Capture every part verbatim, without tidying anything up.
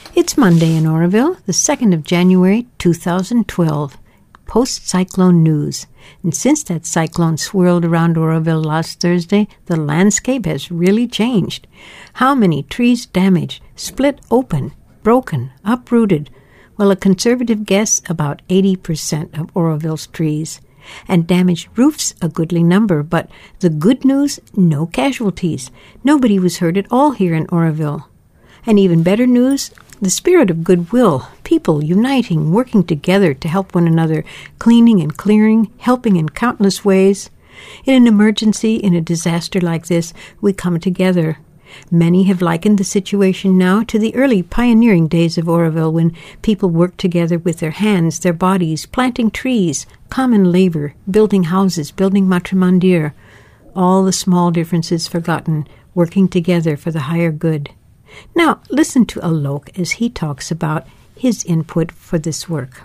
It's Monday in Oroville, the second of January, two thousand twelve. Post-cyclone news. And since that cyclone swirled around Oroville last Thursday, the landscape has really changed. How many trees damaged, split open, broken, uprooted? Well, a conservative guess, about eighty percent of Oroville's trees. And damaged roofs, a goodly number. But the good news, no casualties. Nobody was hurt at all here in Oroville. And even better news, the spirit of goodwill, people uniting, working together to help one another, cleaning and clearing, helping in countless ways. In an emergency, in a disaster like this, we come together. Many have likened the situation now to the early pioneering days of Oroville when people worked together with their hands, their bodies, planting trees, common labor, building houses, building Matre Mandir. All the small differences forgotten, working together for the higher good. Now, listen to Alok as he talks about his input for this work.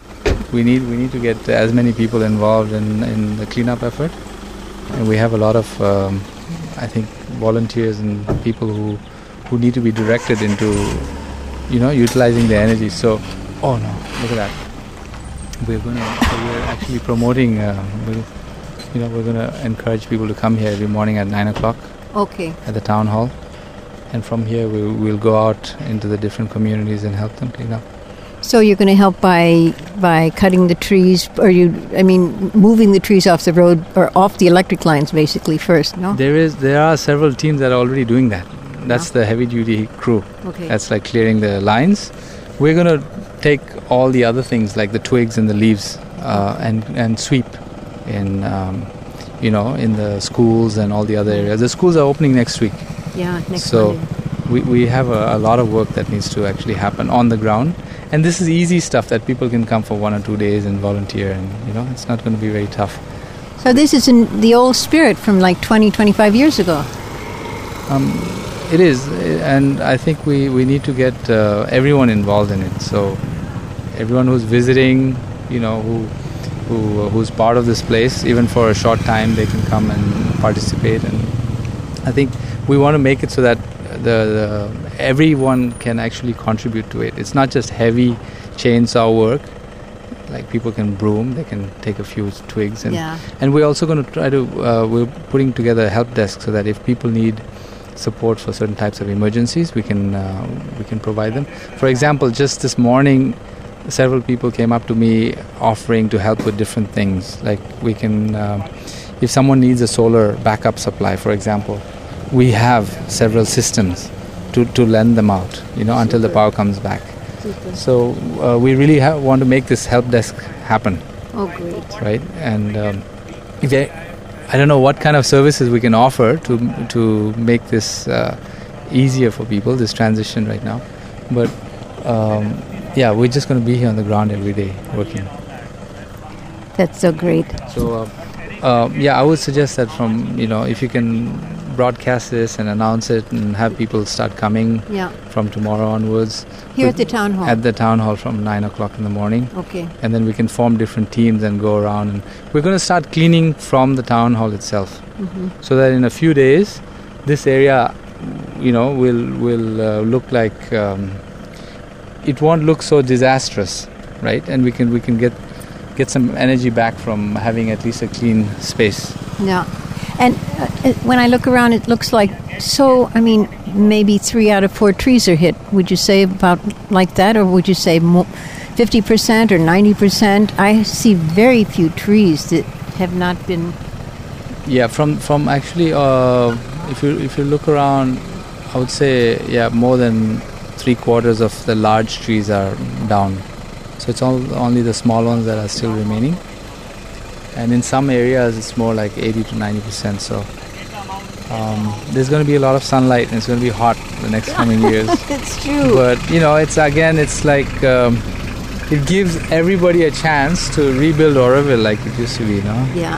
We need we need to get as many people involved in, in the cleanup effort. And we have a lot of, um, I think, volunteers and people who, who need to be directed into, you know, utilizing the energy. So, oh no, look at that. We're going to, so we're actually promoting, uh, we'll, you know, we're going to encourage people to come here every morning at nine o'clock. Okay. At the town hall. And from here, we, we'll go out into the different communities and help them clean up. So you're going to help by by cutting the trees, or you, I mean, moving the trees off the road or off the electric lines, basically first, no? There is, there are several teams that are already doing that. That's yeah. the heavy-duty crew. Okay. That's like clearing the lines. We're going to take all the other things like the twigs and the leaves uh, and and sweep in, um, you know, in the schools and all the other areas. The schools are opening next week. Yeah, next so Monday. we, we have a, a lot of work that needs to actually happen on the ground. And this is easy stuff that people can come for one or two days and volunteer, and, you know, it's not going to be very tough. So this is in the old spirit from like twenty, twenty-five years ago. Um, it is, and I think we, we need to get uh, everyone involved in it. So everyone who's visiting, you know, who who who's part of this place, even for a short time, they can come and participate. And I think we want to make it so that the, the everyone can actually contribute to it. It's not just heavy chainsaw work. Like people can broom, they can take a few twigs, and yeah. and we're also going to try to uh, we're putting together a help desk so that if people need support for certain types of emergencies, we can uh, we can provide them. For example, just this morning, several people came up to me offering to help with different things. Like we can, uh, if someone needs a solar backup supply, for example, we have several systems to, to lend them out, you know, Super. Until the power comes back. Super. So uh, we really ha- want to make this help desk happen. Oh, great! Right, and um, if they, I don't know what kind of services we can offer to to make this uh, easier for people, this transition right now, but um, yeah, we're just going to be here on the ground every day working. That's so great. So uh, uh, yeah, I would suggest that from, you know, if you can broadcast this and announce it and have people start coming yeah. from tomorrow onwards. Here at the town hall? At the town hall from nine o'clock in the morning. Okay. And then we can form different teams and go around. And we're going to start cleaning from the town hall itself. Mm-hmm. So that in a few days, this area, you know, will, will uh, look like, um, it won't look so disastrous, right? And we can we can get get some energy back from having at least a clean space. Yeah. And uh, when I look around, it looks like, so, I mean, maybe three out of four trees are hit. Would you say about like that, or would you say mo- fifty percent or ninety percent? I see very few trees that have not been... Yeah, from, from actually, uh, if you if you look around, I would say, yeah, more than three quarters of the large trees are down. So it's all only the small ones that are still remaining. And in some areas, it's more like eighty to ninety percent. So um, there's going to be a lot of sunlight, and it's going to be hot the next coming years. It's true. But, you know, it's again, it's like, um, it gives everybody a chance to rebuild Oroville like it used to be, you know? Yeah.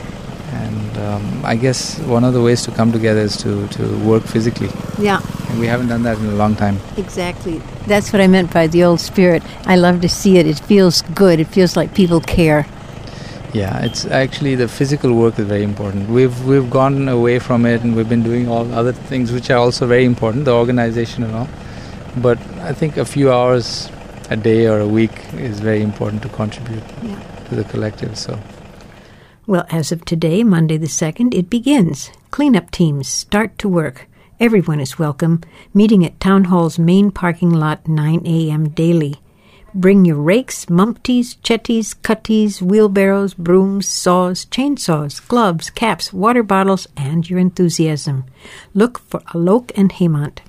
And um, I guess one of the ways to come together is to, to work physically. Yeah. And we haven't done that in a long time. Exactly. That's what I meant by the old spirit. I love to see it. It feels good. It feels like people care. Yeah, it's actually the physical work is very important. We've we've gone away from it, and we've been doing all other things which are also very important, the organization and all. but I think a few hours a day or a week is very important to contribute Yeah. to the collective. So, Well, as of today, Monday the second, it begins. Cleanup teams start to work. Everyone is welcome, meeting at Town Hall's main parking lot nine a.m. daily. Bring your rakes, mumpties, chetties, cutties, wheelbarrows, brooms, saws, chainsaws, gloves, caps, water bottles, and your enthusiasm. Look for Alok and Hemant.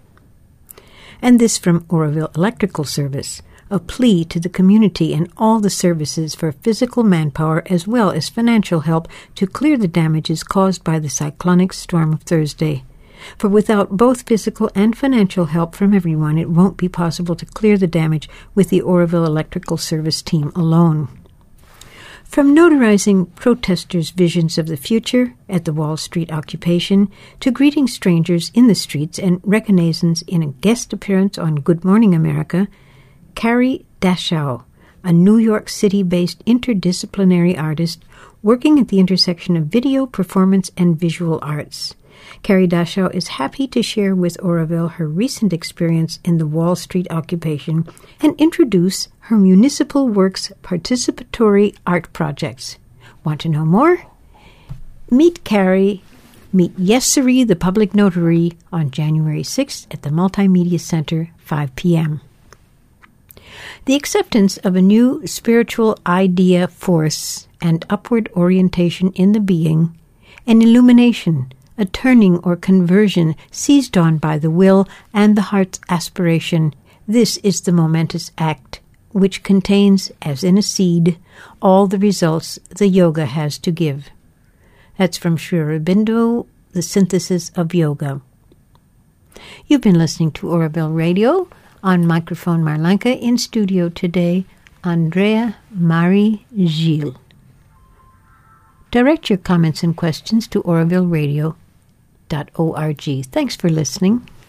And this from Oroville Electrical Service, a plea to the community and all the services for physical manpower as well as financial help to clear the damages caused by the cyclonic storm of Thursday. For without both physical and financial help from everyone, it won't be possible to clear the damage with the Oroville Electrical Service team alone. From notarizing protesters' visions of the future at the Wall Street occupation to greeting strangers in the streets and reconnaissance in a guest appearance on Good Morning America, Carrie Dashow, a New York City-based interdisciplinary artist working at the intersection of video, performance, and visual arts. Carrie Dashow is happy to share with Oroville her recent experience in the Wall Street occupation and introduce her Municipal Works participatory art projects. Want to know more? Meet Carrie, meet Yessery, the public notary, on January sixth at the Multimedia Center, five p.m. The acceptance of a new spiritual idea, force, and upward orientation in the being, an illumination, a turning or conversion seized on by the will and the heart's aspiration. This is the momentous act, which contains, as in a seed, all the results the yoga has to give. That's from Sri Aurobindo, The Synthesis of Yoga. You've been listening to Oroville Radio. On microphone Marlenka, in studio today, Andrea Marie Gilles. Direct your comments and questions to oroville radio dot org. Thanks for listening.